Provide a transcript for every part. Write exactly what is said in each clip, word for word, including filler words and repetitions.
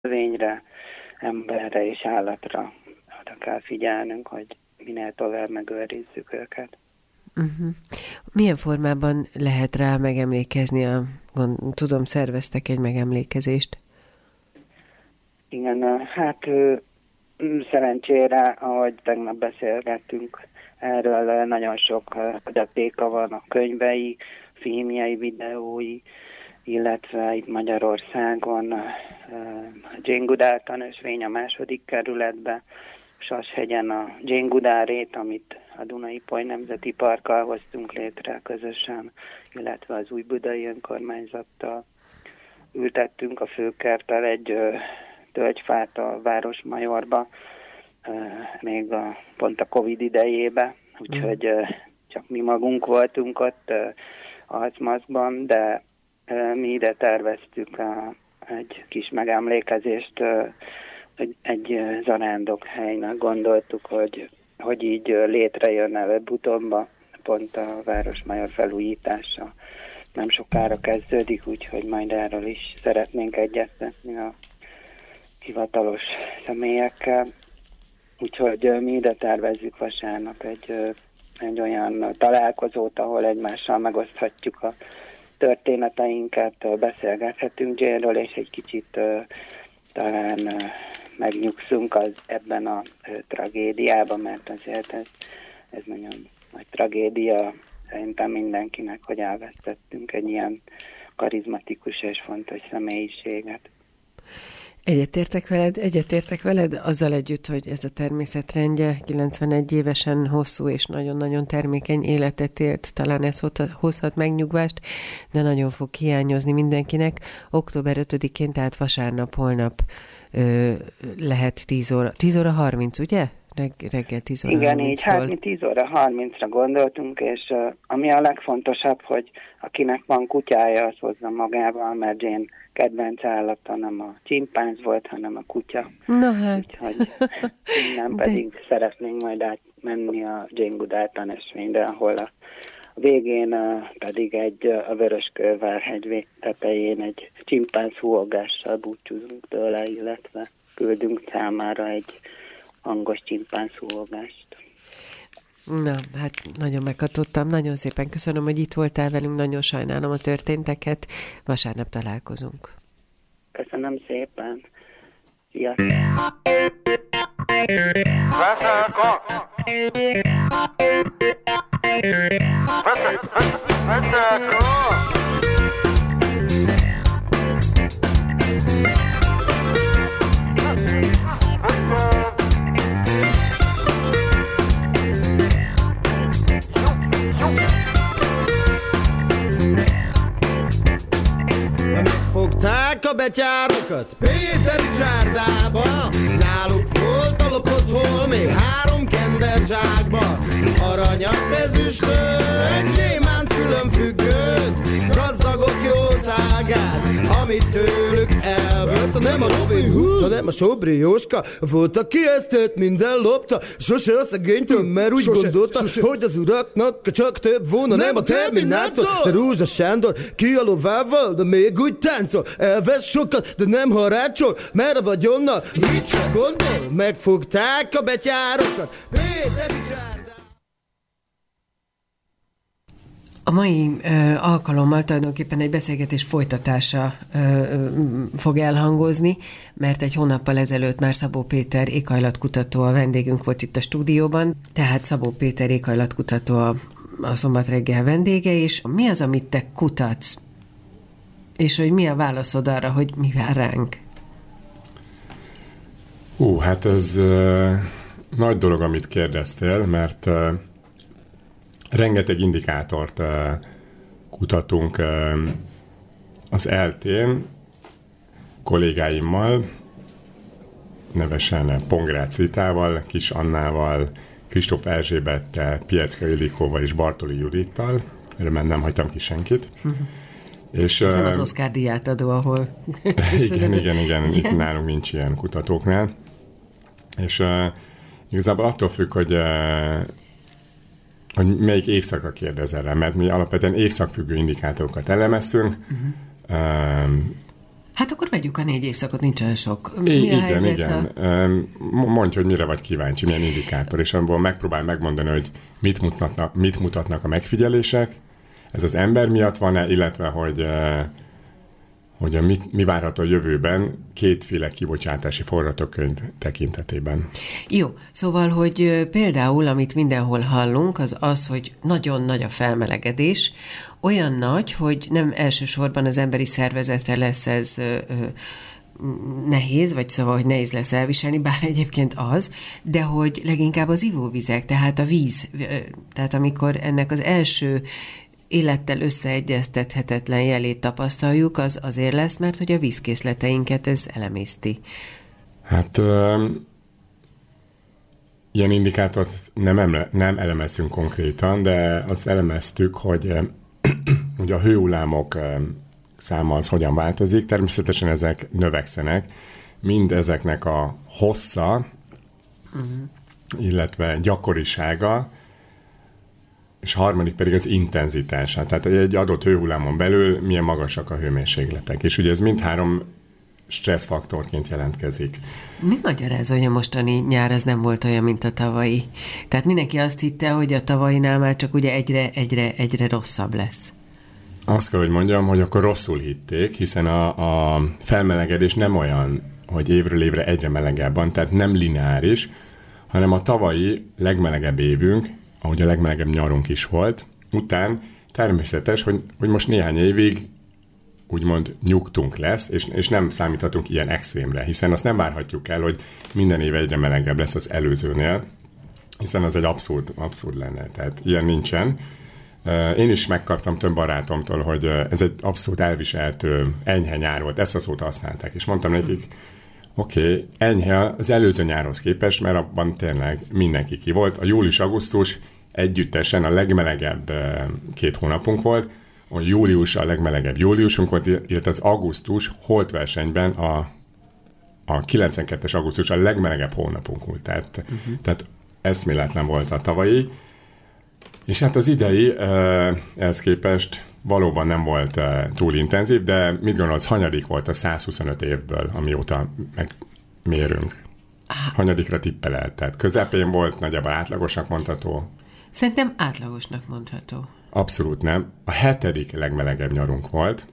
növényre, emberre és állatra oda kell figyelnünk, hogy minél tovább megőrizzük őket. Uh-huh. Milyen formában lehet rá megemlékezni? A, tudom, szerveztek egy megemlékezést. Igen, hát szerencsére, ahogy tegnap beszélgettünk erről, nagyon sok adatéka van, a könyvei, filmjei, videói, illetve itt Magyarországon a Jane Goodall tanösvény a második kerületben, Sashegyen a Jane Goodall-rét, amit a Duna-Ipoly Nemzeti Parkkal hoztunk létre közösen, illetve az Újbudai Önkormányzattal ültettünk a főkerttel egy tölgyfát a Városmajorba, még a, pont a Covid idejébe, úgyhogy csak mi magunk voltunk ott arcmaszkban, de mi ide terveztük a, egy kis megemlékezést, egy, egy zarándokhelynek gondoltuk, hogy, hogy így létrejön előbb-utóbb, pont a Városmajor felújítása nem sokára kezdődik, úgyhogy majd erről is szeretnénk egyeztetni a hivatalos személyekkel. Úgyhogy mi ide tervezzük vasárnap egy, egy olyan találkozót, ahol egymással megoszthatjuk a történeteinket, beszélgethetünk Jane-ről, és egy kicsit talán megnyugszunk az, ebben a tragédiában, mert azért ez, ez nagyon nagy tragédia szerintem mindenkinek, hogy elvesztettünk egy ilyen karizmatikus és fontos személyiséget. Egyetértek veled, egyetértek veled azzal együtt, hogy ez a természetrendje kilencvenegy évesen hosszú és nagyon-nagyon termékeny életet élt, talán ez hozhat megnyugvást, de nagyon fog hiányozni mindenkinek. október ötödikén, tehát vasárnap, holnap ö, lehet tíz óra, tíz óra harminc, ugye? Reg, reggel tíz óra Igen, így, hát mi tíz óra harmincra gondoltunk, és uh, ami a legfontosabb, hogy akinek van kutyája, az hozza magával, mert Jane kedvenc állata nem a csimpánz volt, hanem a kutya. Na hát. Úgyhogy innen pedig De... szeretnénk majd átmenni a Jane Goodall tanösvényre, ahol a végén uh, pedig egy uh, a Vöröskővárhegy tetején egy csimpánz húogással búcsúzunk tőle, illetve küldünk számára egy hangos csimpánzúvogást. Na, hát nagyon meghatottam. Nagyon szépen köszönöm, hogy itt voltál velünk. Nagyon sajnálom a történteket. Vasárnap találkozunk. Köszönöm szépen. Sziasztok! Veszelka! Veszelka! Fogták a betyárokat Péteri csárdába, náluk volt a lopott hol még három kender zsákba. Aranyat, ezüstöt, gyémánt fülönfüggőt, gazdagok jószágát, amit tőlük elvett. Nem a Robin Hood, hanem a Sobri Jóska volt, aki ezt minden lopta. Sose a szegénytől, mert úgy sose, gondolta, sose. Hogy az uraknak csak több volna. Nem, nem a Terminátor, de Rózsa Sándor ki a lovával, de még úgy táncol. Elvesz sokat, de nem harácsol, mert a vagyonnal mit csak gondol. Megfogták a betyárokat Péteri csárdán. A mai ö, alkalommal tulajdonképpen egy beszélgetés folytatása ö, ö, fog elhangozni, mert egy hónappal ezelőtt már Szabó Péter éghajlatkutató a vendégünk volt itt a stúdióban, tehát Szabó Péter éghajlatkutató a, a Szombat reggel vendége, és mi az, amit te kutatsz? És hogy mi a válaszod arra, hogy mi vár ránk? Hú, hát ez uh, nagy dolog, amit kérdeztél, mert uh, rengeteg indikátort uh, kutatunk uh, az eltén kollégáimmal, nevesen Pongrácz Ritával, Kis Annával, Kristóf Erzsébettel, Piecka Ildikóval és Bartoli Judittal. Erről nem hagytam ki senkit. És, ez nem az Oscar díját adó, ahol... igen, igen, igen, igen, nálunk nincs ilyen kutatóknál. És uh, igazából attól függ, hogy, uh, hogy melyik évszakra kérdezel rá, mert mi alapvetően évszakfüggő indikátorokat elemeztünk, uh-huh. uh, Hát akkor vegyük a négy évszakot, nincs olyan sok. Mi I- a igen, helyzet igen. A... Mondj, hogy mire vagy kíváncsi, milyen indikátor, és abból megpróbálj megmondani, hogy mit mutatnak, mit mutatnak a megfigyelések, ez az ember miatt van-e, illetve hogy, hogy a mit, mi várható a jövőben kétféle kibocsátási forgatókönyv tekintetében. Jó, szóval, hogy például, amit mindenhol hallunk, az az, hogy nagyon nagy a felmelegedés, olyan nagy, hogy nem elsősorban az emberi szervezetre lesz ez ö, ö, nehéz, vagy szóval, hogy nehéz lesz elviselni, bár egyébként az, de hogy leginkább az ivóvizek, tehát a víz, ö, tehát amikor ennek az első élettel összeegyeztethetetlen jelét tapasztaljuk, az azért lesz, mert hogy a vízkészleteinket ez elemészti. Hát ö, ilyen indikátort nem, emle, nem elemeztünk konkrétan, de azt elemeztük, hogy ugye a hőhullámok száma az hogyan változik. Természetesen ezek növekszenek. Mind ezeknek a hossza, uh-huh. illetve gyakorisága, és harmadik pedig az intenzitása. Tehát egy adott hőhullámon belül milyen magasak a hőmérsékletek. És ugye ez mindhárom stresszfaktorként jelentkezik. Mi magyarázza, hogy a mostani nyár az nem volt olyan, mint a tavalyi? Tehát mindenki azt hitte, hogy a tavalyinál már csak ugye egyre, egyre, egyre rosszabb lesz. Azt kell, hogy mondjam, hogy akkor rosszul hitték, hiszen a, a felmelegedés nem olyan, hogy évről évre egyre melegebb van, tehát nem lineáris, hanem a tavalyi legmelegebb évünk, ahogy a legmelegebb nyarunk is volt, után természetes, hogy, hogy most néhány évig úgymond nyugtunk lesz, és, és nem számíthatunk ilyen extrémre, hiszen azt nem várhatjuk el, hogy minden év egyre melegebb lesz az előzőnél, hiszen az egy abszurd, abszurd lenne, tehát ilyen nincsen. Én is megkaptam több barátomtól, hogy ez egy abszolút elviselhető enyhe nyár volt, ezt a szót használták, és mondtam nekik, oké, okay, enyhe az előző nyárhoz képest, mert abban tényleg mindenki ki volt. A július-augusztus együttesen a legmelegebb két hónapunk volt, a július a legmelegebb júliusunk volt, illetve az augusztus holtversenyben a, a kilencvenkettes augusztus a legmelegebb hónapunk volt. Tehát, uh-huh. tehát eszméletlen volt a tavalyi. És hát az idei ehhez képest valóban nem volt túl intenzív, de mit gondolsz, hanyadik volt a száz huszonöt évből, amióta megmérünk? Hanyadikra tippelelt? Tehát közepén volt, nagyjából átlagosnak mondható? Szerintem átlagosnak mondható. Abszolút nem. A hetedik legmelegebb nyarunk volt.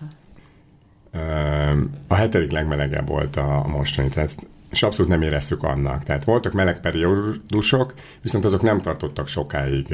Aha. A hetedik legmelegebb volt a mostani, tehát, és abszolút nem éreztük annak. Tehát voltak meleg periódusok, viszont azok nem tartottak sokáig.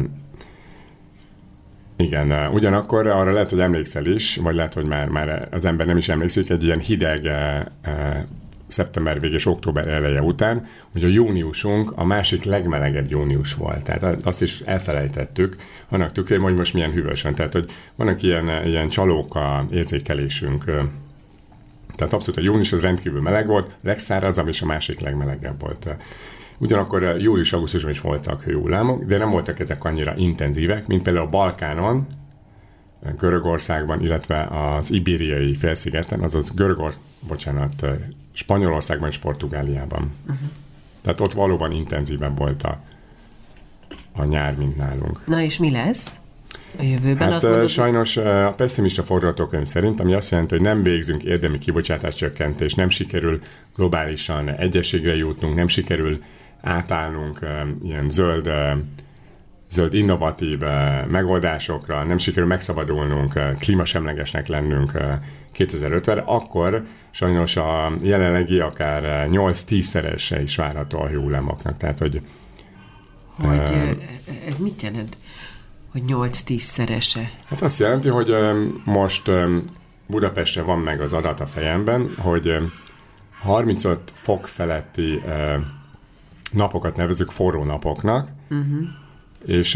Igen, ugyanakkor arra lehet, hogy emlékszel is, vagy lehet, hogy már, már az ember nem is emlékszik, egy ilyen hideg szeptember vég és október eleje után, hogy a júniusunk a másik legmelegebb június volt. Tehát azt is elfelejtettük, annak tükrében, hogy most milyen hűvös van. Tehát, hogy vannak ilyen, ilyen csalók a érzékelésünk. Tehát abszolút a június az rendkívül meleg volt, legszárazabb és a másik legmelegebb volt. Ugyanakkor július-augusztusban is voltak hőhullámok, de nem voltak ezek annyira intenzívek, mint például a Balkánon, Görögországban, illetve az Ibériai félszigeten, azaz Görögország, bocsánat, Spanyolországban és Portugáliában. Uh-huh. Tehát ott valóban intenzívebb volt a, a nyár, mint nálunk. Na és mi lesz a jövőben? Hát azt mondod, sajnos a pessimista forgatókönyv szerint, ami azt jelenti, hogy nem végzünk érdemi kibocsátás csökkentést, nem sikerül globálisan egyességre jutnunk, nem sikerül átállnunk ilyen zöld zöld innovatív megoldásokra, nem sikerül megszabadulnunk, klímasemlegesnek lennünk kétezer-ötvenre, akkor sajnos a jelenlegi akár nyolc-tízszerese is várható a hőhullámoknak. Tehát, hogy... Hogy uh, ez mit jelent, hogy nyolc-tízszerese? Hát azt jelenti, hogy most Budapestre van meg az adat a fejemben, hogy harmincöt fok feletti napokat nevezük forró napoknak, uh-huh. és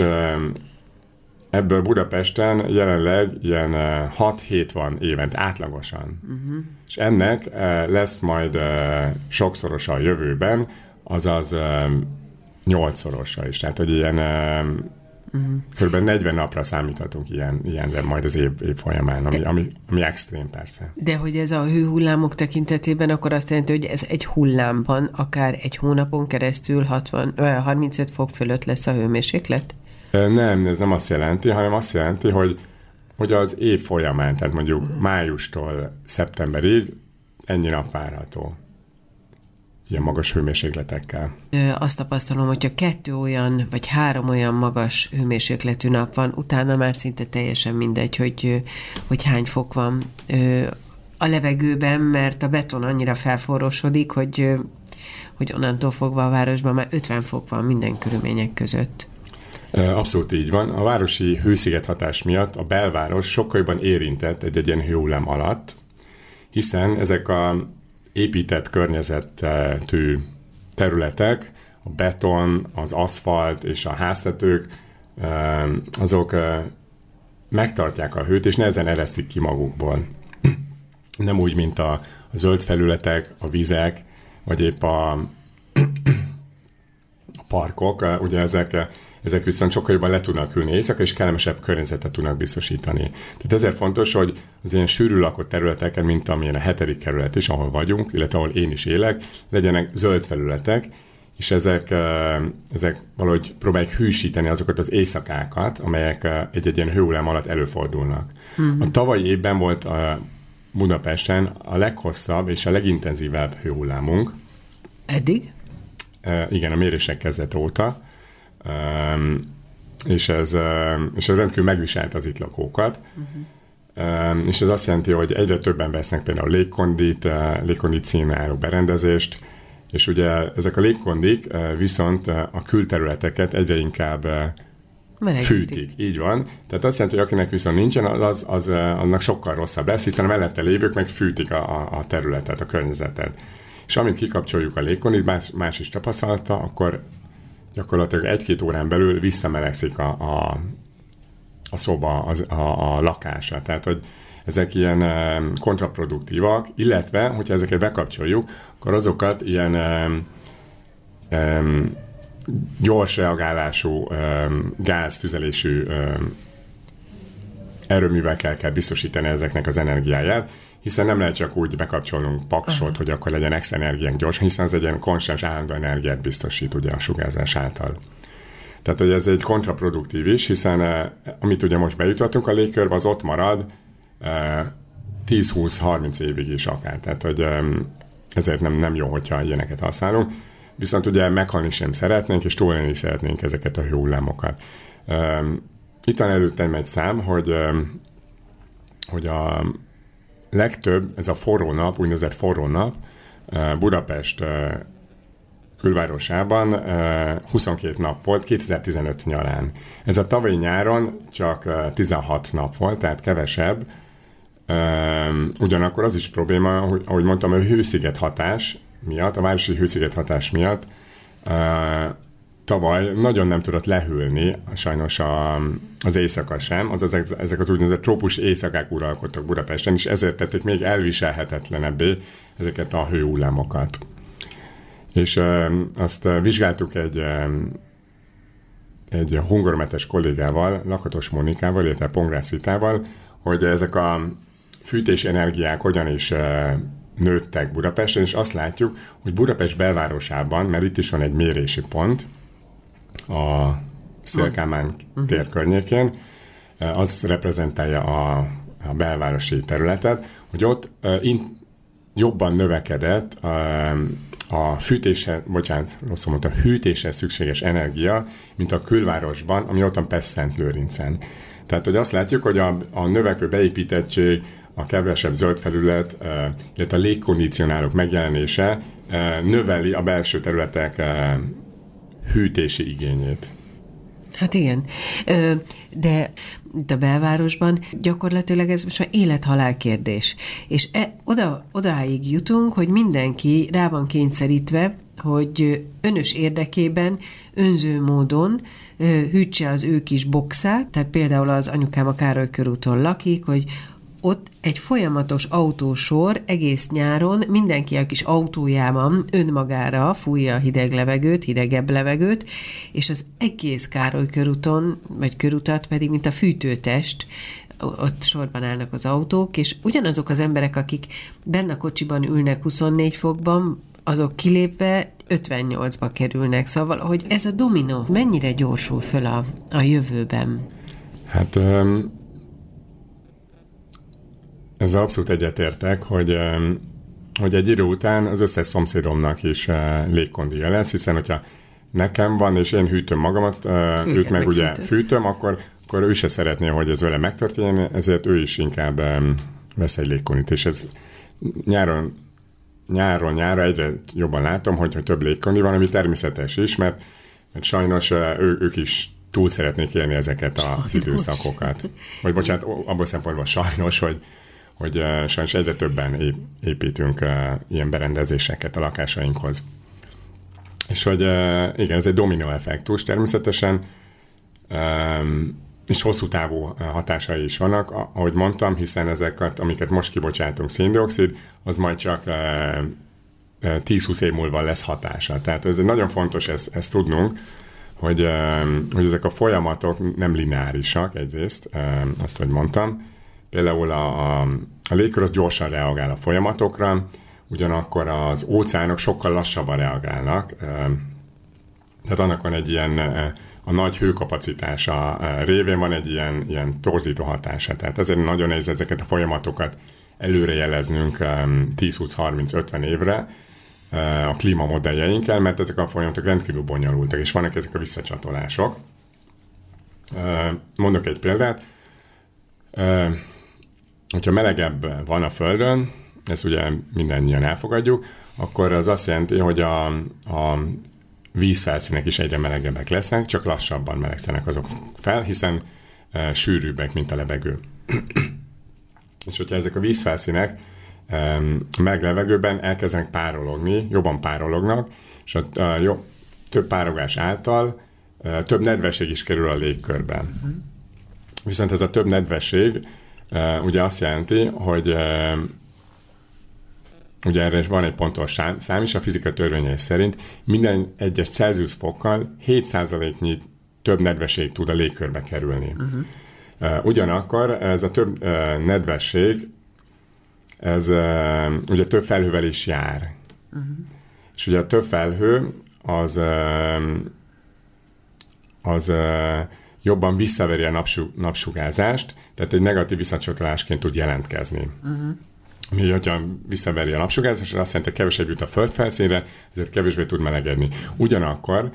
ebből Budapesten jelenleg ilyen hat hét van évent átlagosan. Uh-huh. És ennek lesz majd sokszorosa a jövőben, azaz nyolcszorosa is. Tehát, hogy ilyen uh-huh. kb. negyven napra számíthatunk ilyen, ilyenre majd az év, év folyamán, ami, ami, ami extrém persze. De hogy ez a hőhullámok tekintetében akkor azt jelenti, hogy ez egy hullámban akár egy hónapon keresztül hatvan, harmincöt fok fölött lesz a hőmérséklet? Nem, ez nem azt jelenti, hanem azt jelenti, hogy hogy az év folyamán, tehát mondjuk májustól szeptemberig ennyi nap várható. Ilyen magas hőmérsékletekkel. Azt tapasztalom, hogyha kettő olyan, vagy három olyan magas hőmérsékletű nap van, utána már szinte teljesen mindegy, hogy, hogy hány fok van a levegőben, mert a beton annyira felforrósodik, hogy, hogy onnantól fogva a városban már ötven fok van minden körülmények között. Abszolút így van. A városi hősziget hatás miatt a belváros sokkal jobban érintett egy-egy ilyen hőhullám alatt, hiszen ezek a épített környezetű területek, a beton, az aszfalt és a háztetők, azok megtartják a hőt, és nehezen eresztik ki magukból. Nem úgy, mint a, a zöld felületek, a vizek, vagy épp a, a parkok, ugye ezek, ezek viszont sokkal jobban le tudnak ülni éjszaka, és kellemesebb környezetet tudnak biztosítani. Tehát ezért fontos, hogy az ilyen sűrű lakott területeken, mint amilyen a hetedik kerület is, ahol vagyunk, illetve ahol én is élek, legyenek zöld felületek, és ezek, ezek valahogy próbálják hűsíteni azokat az éjszakákat, amelyek egy-egy ilyen hőhullám alatt előfordulnak. Mm-hmm. A tavalyi évben volt a Budapesten a leghosszabb és a legintenzívebb hőhullámunk. Eddig? E, igen, a mérések kezdete óta. E, és, ez, e, és ez rendkívül megviselt az itt lakókat. Uh-huh. E, és ez azt jelenti, hogy egyre többen vesznek például légkondit, e, légkondicionáló berendezést, és ugye ezek a légkondik e, viszont a külterületeket egyre inkább e, fűtik. Így van. Tehát azt jelenti, hogy akinek viszont nincsen, az, az annak sokkal rosszabb lesz, hiszen a mellette lévők meg fűtik a, a területet, a környezetet. És amint kikapcsoljuk a légkondit, más, más is tapasztalta, akkor gyakorlatilag egy-két órán belül visszamelegszik a, a, a szoba, az, a, a lakása. Tehát, hogy ezek ilyen kontraproduktívak, illetve, hogyha ezeket bekapcsoljuk, akkor azokat ilyen um, um, gyors reagálású, um, gáztüzelésű um, erőművekkel kell biztosítani ezeknek az energiáját, hiszen nem lehet csak úgy bekapcsolnunk paksot, uh-huh. hogy akkor legyen extra energiánk gyorsan, hiszen az egy ilyen konstans állandó energiát biztosít ugye a sugárzás által. Tehát, hogy ez egy kontraproduktív is, hiszen uh, amit ugye most bejutottunk a légkörbe, az ott marad uh, tíz-húsz-harminc évig is akár. Tehát, hogy um, ezért nem, nem jó, hogyha ilyeneket használunk. Viszont ugye meghalni sem szeretnénk, és túlélni szeretnénk ezeket a hőhullámokat. Um, itt van előttem egy szám, hogy, um, hogy a legtöbb, ez a forró nap, úgynevezett forró nap, uh, Budapest uh, külvárosában uh, huszonkét nap volt, kétezer-tizenöt nyarán. Ez a tavalyi nyáron csak uh, tizenhat nap volt, tehát kevesebb. Um, ugyanakkor az is probléma, hogy, ahogy mondtam, a hősziget hatás miatt, a városi hősziget hatás miatt uh, tavaly nagyon nem tudott lehűlni sajnos a, az éjszaka sem, azaz ezek az úgynevezett trópus éjszakák uralkodtak Budapesten, és ezért tették még elviselhetetlenebbé ezeket a hőhullámokat. És uh, azt uh, vizsgáltuk egy, um, egy hungormetes kollégával, Lakatos Mónikával, illetve Pongrász Vitával, hogy ezek a fűtési energiák hogyan is uh, nőttek Budapesten, és azt látjuk, hogy Budapest belvárosában, mert itt is van egy mérési pont, a Széll-Kálmán tér környékén, az reprezentálja a, a belvárosi területet, hogy ott uh, in, jobban növekedett uh, a fűtése, bocsánat, rosszul mondtam, hűtéshez szükséges energia, mint a külvárosban, ami ott van Pest-Szentlőrincen. Tehát, hogy azt látjuk, hogy a, a növekvő beépítettség, a kevesebb zöld felület, uh, illetve a légkondicionálók megjelenése uh, növeli a belső területek uh, hűtési igényét. Hát igen, de itt a belvárosban gyakorlatilag ez most már élet-halál kérdés. És e, oda, odáig jutunk, hogy mindenki rá van kényszerítve, hogy önös érdekében, önző módon hűtse az ő kis boxát, tehát például az anyukám a Károly körúton lakik, hogy ott egy folyamatos autósor egész nyáron mindenki a kis autójában önmagára fújja a hideg levegőt, hidegebb levegőt, és az egész Károly körúton, vagy körutat pedig, mint a fűtőtest, ott sorban állnak az autók, és ugyanazok az emberek, akik benne a kocsiban ülnek huszonnégy fokban, azok kilépve ötvennyolcba kerülnek. Szóval, hogy ez a dominó mennyire gyorsul föl a, a jövőben? Hát... Um... ezzel abszolút egyetértek, hogy, hogy egy idő után az összes szomszédomnak is légkondija lesz, hiszen hogyha nekem van, és én hűtöm magamat, őt, őt meg, meg ugye fűtöm, fűtöm akkor, akkor ő se szeretné, hogy ez vele megtörténjen, ezért ő is inkább vesz egy légkondit, és ez nyáron nyáron nyára egyre jobban látom, hogy, hogy több légkondi van, ami természetes is, mert, mert sajnos ő, ők is túl szeretnék élni ezeket sajnos. az időszakokat. Vagy bocsánat, abból szempontból sajnos, hogy, hogy sajnos egyre többen építünk ilyen berendezéseket a lakásainkhoz. És hogy igen, ez egy dominó effektus természetesen, és hosszú távú hatásai is vannak, ahogy mondtam, hiszen ezeket, amiket most kibocsátunk, széndioxid, az majd csak tíz-húsz év múlva lesz hatása. Tehát ez nagyon fontos ezt, ezt tudnunk, hogy, hogy ezek a folyamatok nem lineárisak egyrészt, azt, hogy mondtam. Például a, a, a légkör az gyorsan reagál a folyamatokra, ugyanakkor az óceánok sokkal lassabban reagálnak. Tehát annak van egy ilyen, a nagy hőkapacitása révén van egy ilyen, ilyen torzító hatása. Tehát ezért nagyon nehéz ezeket a folyamatokat előrejeleznünk tíz-húsz-harminc-ötven évre a klímamodelljeinkkel, mert ezek a folyamatok rendkívül bonyolultak, és vannak ezek a visszacsatolások. Mondok egy példát. Hogyha melegebb van a Földön, ezt ugye mindannyian elfogadjuk, akkor az azt jelenti, hogy a, a vízfelszínek is egyre melegebbek lesznek, csak lassabban melegszenek azok fel, hiszen e, sűrűbbek, mint a levegő. És hogyha ezek a vízfelszínek e, a meleg levegőben elkezdenek párologni, jobban párolognak, és a, a jobb, több párolgás által e, több nedvesség is kerül a légkörben. Uh-huh. Viszont ez a több nedvesség e, ugye azt jelenti, hogy e, ugye erre van egy pontos szám, szám is, a fizika törvényei szerint minden egyes Celsius fokkal hét százaléknyi több nedvesség tud a légkörbe kerülni. Uh-huh. Ugyanakkor ez a több nedvesség, ez ugye több felhővel is jár. Uh-huh. És ugye a több felhő az, az jobban visszaveri a napsugárzást, tehát egy negatív visszacsatolásként tud jelentkezni. Uh-huh. Mi, hogyha visszaveri a napsugárzás, azt jelenti, hogy kevesebb jut a földfelszínre, ezért kevésbé tud melegedni. Ugyanakkor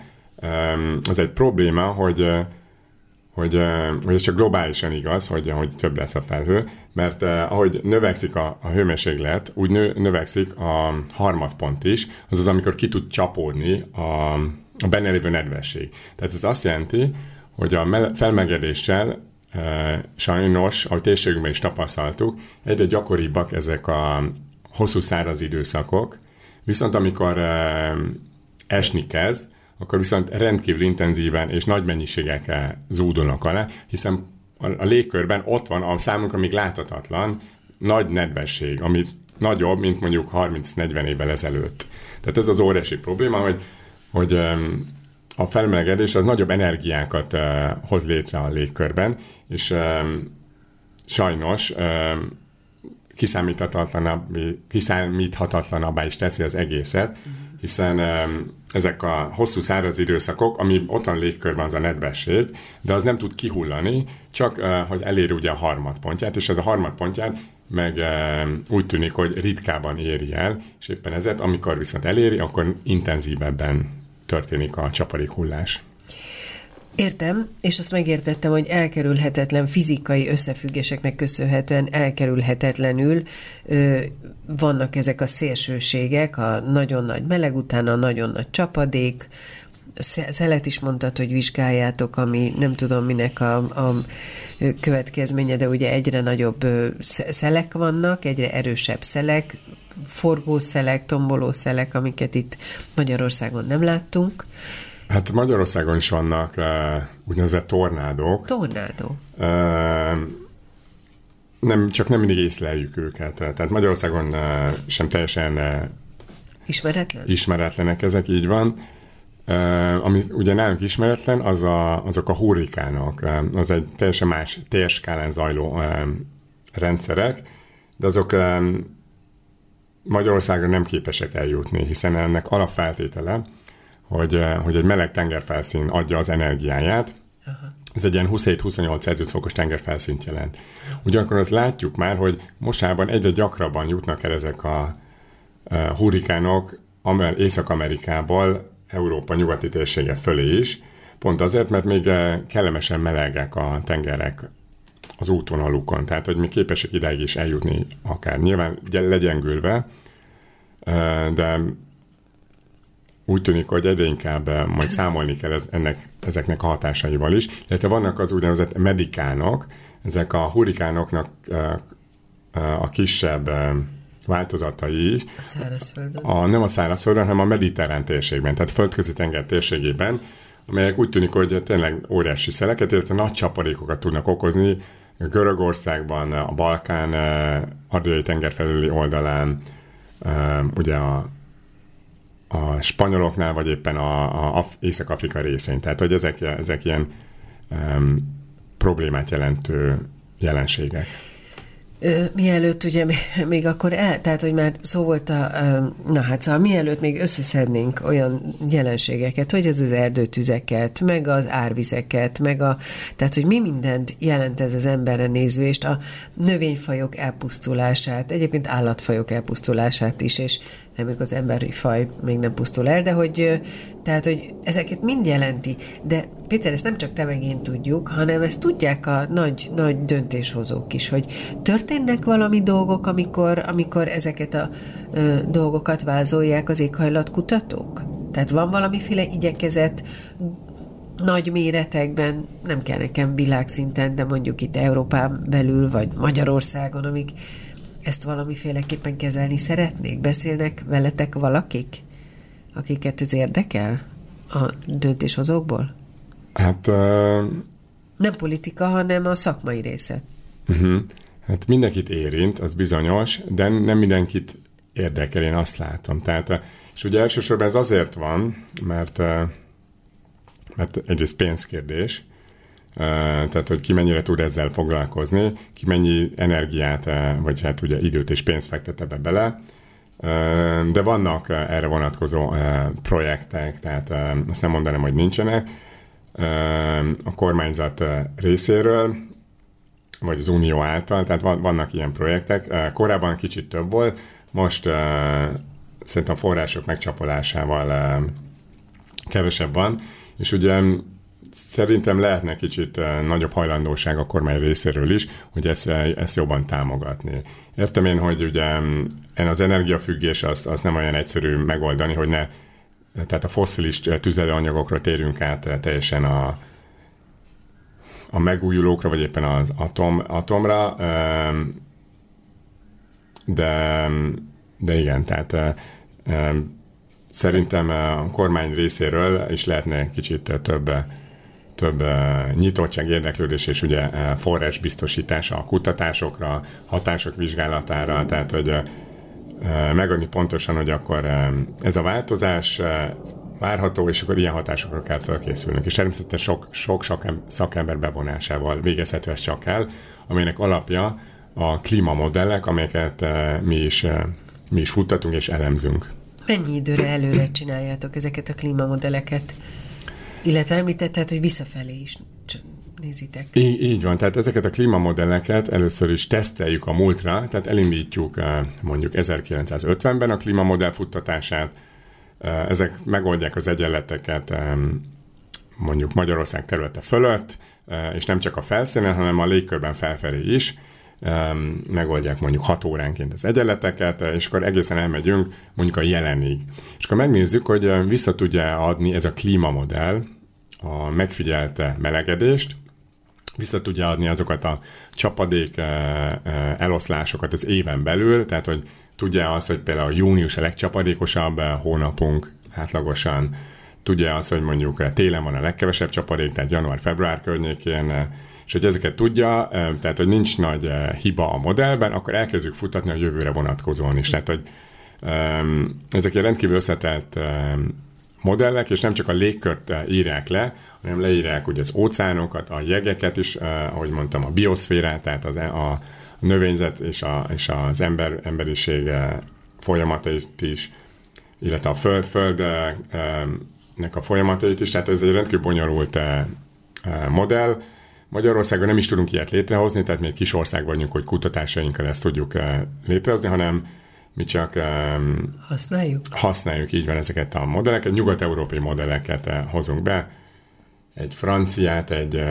az egy probléma, hogy, hogy, hogy ez csak globálisan igaz, hogy, hogy több lesz a felhő, mert ahogy növekszik a, a hőmérséklet, úgy nő, növekszik a harmadpont is, azaz amikor ki tud csapódni a, a benne lévő nedvesség. Tehát ez azt jelenti, hogy a felmelegedéssel Uh, sajnos, ahogy térségünkben is tapasztaltuk, egyre gyakoribbak ezek a hosszú száraz időszakok, viszont amikor uh, esni kezd, akkor viszont rendkívül intenzíven és nagy mennyiségekkel zúdulnak alá, hiszen a, a légkörben ott van a számunkra még láthatatlan nagy nedvesség, ami nagyobb, mint mondjuk harminc-negyven évvel ezelőtt. Tehát ez az óriási probléma, hogy, hogy um, a felmelegedés az nagyobb energiákat uh, hoz létre a légkörben, és um, sajnos um, kiszámíthatatlanabb, kiszámíthatatlanabbá is teszi az egészet, hiszen um, ezek a hosszú száraz időszakok, ami ott van a légkörben, az a nedvesség, de az nem tud kihullani, csak uh, hogy eléri ugye a harmadpontját, és ez a harmadpontját meg uh, úgy tűnik, hogy ritkában éri el, és éppen ezért, amikor viszont eléri, akkor intenzívebben történik a csapadékhullás. Értem, és azt megértettem, hogy elkerülhetetlen fizikai összefüggéseknek köszönhetően elkerülhetetlenül ö, vannak ezek a szélsőségek, a nagyon nagy meleg után a nagyon nagy csapadék, szelet is mondtad, hogy vizsgáljátok, ami nem tudom minek a, a következménye, de ugye egyre nagyobb szelek vannak, egyre erősebb szelek, forgószelek, tombolószelek, amiket itt Magyarországon nem láttunk. Hát Magyarországon is vannak uh, úgynevezett tornádók. Tornádó. Uh, nem, csak nem mindig észleljük őket. Tehát Magyarországon uh, sem teljesen uh, ismeretlen? ismeretlenek ezek, így van. Uh, ami ugye nálunk ismeretlen, az a, azok a hurrikánok. Uh, az egy teljesen más térskálán zajló uh, rendszerek, de azok um, Magyarországra nem képesek eljutni, hiszen ennek alapfeltétele, hogy, hogy egy meleg tengerfelszín adja az energiáját, Aha. Ez egy ilyen huszonhét-huszonnyolc Celsius fokos tengerfelszínt jelent. Ugyanakkor azt látjuk már, hogy mostában egyre gyakrabban jutnak el ezek a uh, hurrikánok Amer- Észak-Amerikából Európa nyugati térsége fölé is, pont azért, mert még kellemesen melegek a tengerek az útvonalukon, tehát hogy mi képesek idáig is eljutni akár. Nyilván legyengülve, de úgy tűnik, hogy egyre inkább majd számolni kell ez, ennek, ezeknek a hatásaival is. Illetve vannak az úgynevezett medikánok, ezek a hurrikánoknak a kisebb változatai is. A szárazföldön. A, nem a szárazföldön, hanem a mediterrán térségben, tehát földközi tenger térségében, amelyek úgy tűnik, hogy tényleg óriási szeleket, illetve nagy csapadékokat tudnak okozni Görögországban, a Balkán adriai tenger felüli oldalán, ugye a, a spanyoloknál, vagy éppen a, a Észak-Afrika részén. Tehát, hogy ezek, ezek ilyen um, problémát jelentő jelenségek. Mielőtt ugye még akkor el, tehát hogy már szó volt a, na hát szóval mielőtt még összeszednénk olyan jelenségeket, hogy ez az erdőtüzeket, meg az árvizeket, meg a, tehát hogy mi mindent jelent ez az emberre nézvést, a növényfajok elpusztulását, egyébként állatfajok elpusztulását is, és nem még az emberi faj még nem pusztul el, de hogy, tehát, hogy ezeket mind jelenti. De Péter, ezt nem csak te meg én tudjuk, hanem ezt tudják a nagy, nagy döntéshozók is, hogy történnek valami dolgok, amikor, amikor ezeket a ö, dolgokat vázolják az éghajlatkutatók? Tehát van valamiféle igyekezet nagy méretekben, nem kell nekem világszinten, de mondjuk itt Európán belül, vagy Magyarországon, amik ezt valamiféleképpen kezelni szeretnék? Beszélnek veletek valakik, akiket ez érdekel a döntéshozókból? Hát... Uh... Nem politika, hanem a szakmai része. Uh-huh. Hát mindenkit érint, az bizonyos, de nem mindenkit érdekel, én azt látom. Tehát, és ugye elsősorban ez azért van, mert, mert egyrészt pénzkérdés, tehát, hogy ki mennyire tud ezzel foglalkozni, ki mennyi energiát, vagy hát ugye időt és pénzt fektet ebbe bele, de vannak erre vonatkozó projektek, tehát azt nem mondanám, hogy nincsenek, a kormányzat részéről, vagy az Unió által, tehát vannak ilyen projektek. Korábban kicsit több volt, most szerintem a források megcsapolásával kevesebb van, és ugye szerintem lehetne kicsit nagyobb hajlandóság a kormány részéről is, hogy ezt, ezt jobban támogatni. Értem én, hogy ugye az energiafüggés az, az nem olyan egyszerű megoldani, hogy ne, tehát a fosszilis tüzelőanyagokra térjünk át teljesen a, a megújulókra, vagy éppen az atom, atomra, de, de igen, tehát szerintem a kormány részéről is lehetne kicsit több több uh, nyitottság, érdeklődés és ugye uh, forrás biztosítása a kutatásokra, hatások vizsgálatára, tehát hogy uh, megadni pontosan, hogy akkor uh, ez a változás uh, várható, és akkor ilyen hatásokra kell felkészülnünk. És természetesen sok, sok, sok szakember bevonásával végezhető ez csak el, aminek alapja a klímamodellek, amelyeket uh, mi, is, uh, mi is futtatunk és elemzünk. Mennyi időre előre csináljátok ezeket a klímamodelleket? Illetve említetted, hogy visszafelé is nézitek. Így, így van, tehát ezeket a klímamodelleket először is teszteljük a múltra, tehát elindítjuk mondjuk ezerkilencszázötvenben a klímamodell futtatását, ezek megoldják az egyenleteket mondjuk Magyarország területe fölött, és nem csak a felszínen, hanem a légkörben felfelé is, megoldják mondjuk hat óránként az egyenleteket, és akkor egészen elmegyünk mondjuk a jelenig. És akkor megnézzük, hogy vissza tudja adni ez a klímamodell a megfigyelt melegedést, vissza tudja adni azokat a csapadék eloszlásokat az éven belül, tehát hogy tudja az, hogy például a június a legcsapadékosabb hónapunk átlagosan, tudja az, hogy mondjuk télen van a legkevesebb csapadék, tehát január-február környékén, és hogy ezeket tudja, tehát hogy nincs nagy hiba a modellben, akkor elkezdjük futatni a jövőre vonatkozóan is. Tehát, hogy ezek egy rendkívül összetett modellek, és nem csak a légkört írják le, hanem leírják ugye az óceánokat, a jegeket is, ahogy mondtam, a bioszférát, tehát az, a, a növényzet és, a, és az ember, emberiség folyamatait is, illetve a föld, földnek a folyamatait is, tehát ez egy rendkívül bonyolult modell. Magyarországon nem is tudunk ilyet létrehozni, tehát mi egy kis ország vagyunk, hogy kutatásainkkal ezt tudjuk létrehozni, hanem mi csak használjuk. Használjuk, így van, ezeket a modelleket, nyugat-európai modelleket hozunk be. Egy franciát, egy,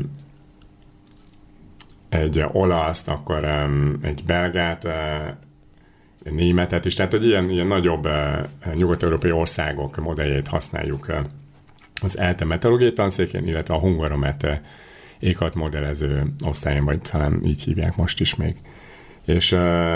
egy olaszt, akkor egy belgát, egy németet is, tehát hogy ilyen, ilyen nagyobb nyugat-európai országok modelljét használjuk az ELTE meteorológiai tanszékén, illetve a Hungaromet éghajlat modellező osztályon, vagy talán így hívják most is még. És,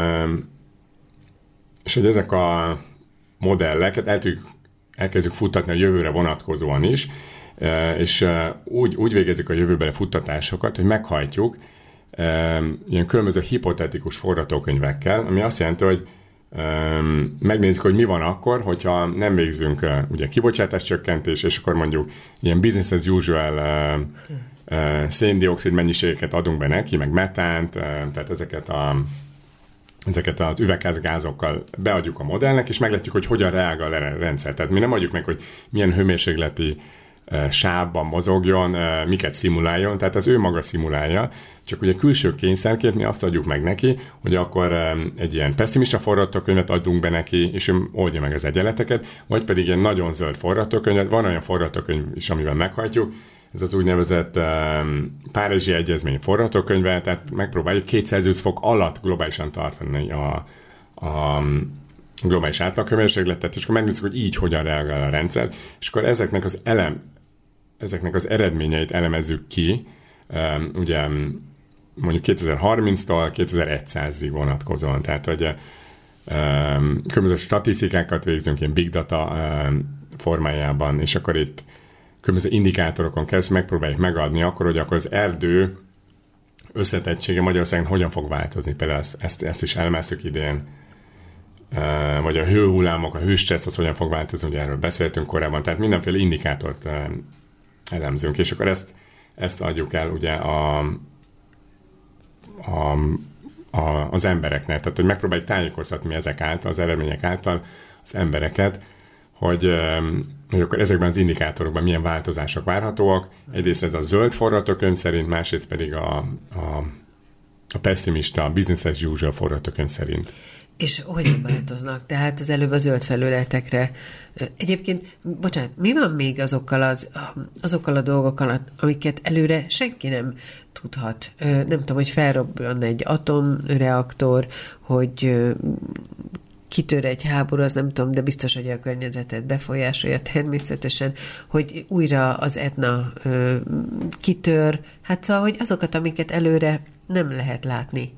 és hogy ezek a modelleket el tudjuk, elkezdjük futtatni a jövőre vonatkozóan is, és úgy, úgy végezzük a jövőbeli futtatásokat, hogy meghajtjuk ilyen különböző hipotetikus forgatókönyvekkel, ami azt jelenti, hogy megnézzük, hogy mi van akkor, hogyha nem végzünk ugye kibocsátás csökkentés, és akkor mondjuk ilyen business as usual széndioxid mennyiségeket adunk be neki, meg metánt, tehát ezeket, a, ezeket az üvegházgázokkal beadjuk a modellnek, és meglátjuk, hogy hogyan reagál a rendszer. Tehát mi nem adjuk meg, hogy milyen hőmérsékleti sávban mozogjon, miket szimuláljon, tehát az ő maga szimulálja, csak ugye külső kényszerként mi azt adjuk meg neki, hogy akkor egy ilyen pessimista forgatókönyvet adunk be neki, és ő oldja meg az egyenleteket, vagy pedig ilyen nagyon zöld forgatókönyvet, van olyan forgatókönyv is, amivel meghajtjuk, ez az úgynevezett um, Párizsi Egyezmény forgatókönyve, tehát megpróbáljuk két Celsius fok alatt globálisan tartani a, a globális átlaghőmérsékletet, és akkor megnézzük, hogy így hogyan reagál a rendszer, és akkor ezeknek az elem, ezeknek az eredményeit elemezzük ki, um, ugye mondjuk kétezer-harminctól kétezer-százig vonatkozóan, tehát hogy um, különböző statisztikákat végzünk ilyen big data um, formájában, és akkor itt különböző indikátorokon keresztül megpróbáljuk megadni akkor, hogy akkor az erdő összetettsége Magyarországon hogyan fog változni. Például ezt, ezt, ezt is elemeztük idén, uh, vagy a hőhullámok, a hőstressz, az hogyan fog változni, ugye erről beszéltünk korábban, tehát mindenféle indikátort uh, elemzünk, és akkor ezt, ezt adjuk el ugye a, a, a, az embereknek, tehát hogy megpróbáljuk tájékoztatni ezek által, az eredmények által az embereket, hogy, hogy akkor ezekben az indikátorokban milyen változások várhatóak. Egyrészt ez a zöld forgatókönyv szerint, másrészt pedig a, a, a pessimista, a business as usual forgatókönyv szerint. És hogyan változnak? Tehát az előbb a zöld felületekre. Egyébként, bocsánat, mi van még azokkal, az, azokkal a dolgokkal, amiket előre senki nem tudhat? Nem tudom, hogy felrobban egy atomreaktor, hogy kitör egy háború, az nem tudom, de biztos, hogy a környezetet befolyásolja természetesen, hogy újra az Etna ö, kitör. Hát szóval, hogy azokat, amiket előre nem lehet látni.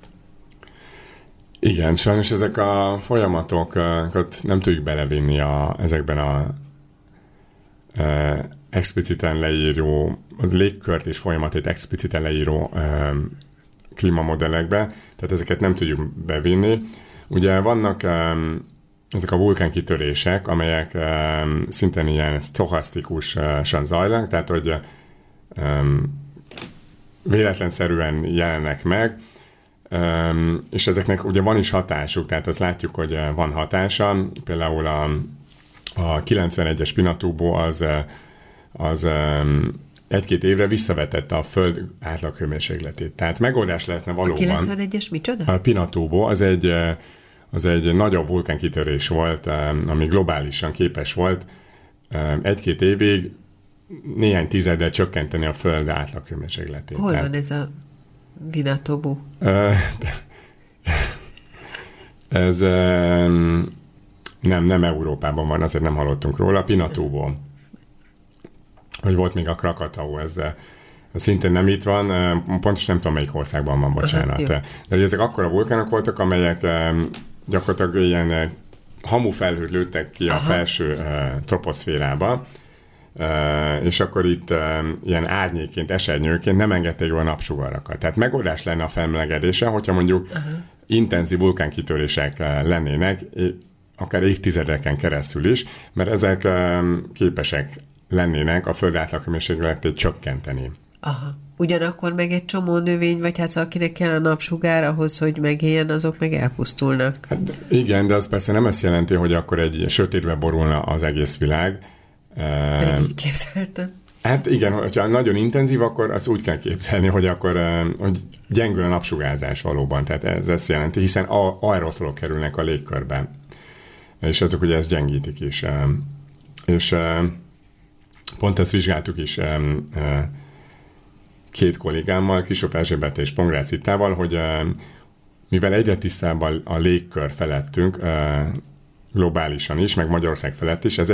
Igen, sajnos ezek a folyamatokat nem tudjuk belevinni a, ezekben a e, expliciten leíró, az légkört és folyamatét expliciten leíró e, klímamodellekbe, tehát ezeket nem tudjuk bevinni. Ugye vannak um, ezek a vulkánkitörések, amelyek um, szintén ilyen sztochasztikusan zajlanak, tehát hogy um, véletlenszerűen jelennek meg, um, és ezeknek ugye van is hatásuk, tehát azt látjuk, hogy van hatása. Például a, a kilencvenegyes Pinatubo az, az um, egy-két évre visszavetette a Föld átlaghőmérsékletét. Tehát megoldás lehetne valóban. A kilencvenegyes micsoda? A Pinatubo az egy, az egy nagyobb vulkánkitörés volt, ami globálisan képes volt egy-két évig néhány tizeddel csökkenteni a Föld átlaghőmérsékletét. Hol Tehát, van ez a Pinatubo? Ez nem, nem Európában van, azért nem hallottunk róla. Pinatubo. Hogy volt még a Krakatau, ez, ez szintén nem itt van, pontosan nem tudom, melyik országban van, bocsánat. Aha, de ezek akkora vulkánok voltak, amelyek gyakorlatilag ilyen hamufelhőt lőttek ki Aha. a felső troposzférába, és akkor itt ilyen árnyékként, esernyőként nem engedték a napsugarakat. Tehát megoldás lenne a felmelegedése, hogyha mondjuk Aha. intenzív vulkánkitörések lennének, akár évtizedeken keresztül is, mert ezek képesek lennének a Föld átlaghőmérsékletét csökkenteni. Aha. Ugyanakkor meg egy csomó növény, vagy hát akinek kell a napsugár ahhoz, hogy megéljen, azok meg elpusztulnak. Hát igen, de az persze nem azt jelenti, hogy akkor egy sötétbe borulna az egész világ. Pedig így képzeltem. Hát igen, hogyha nagyon intenzív, akkor azt úgy kell képzelni, hogy akkor hogy gyengül a napsugárzás valóban, tehát ez ezt jelenti, hiszen aeroszolok kerülnek a légkörbe, és azok ugye ezt gyengítik is. És pont ezt vizsgáltuk is két kollégámmal, Kristóf Erzsébet és Pongrácz Zittával, hogy mivel egyre tisztább a légkör felettünk, globálisan is, meg Magyarország felett is, ezért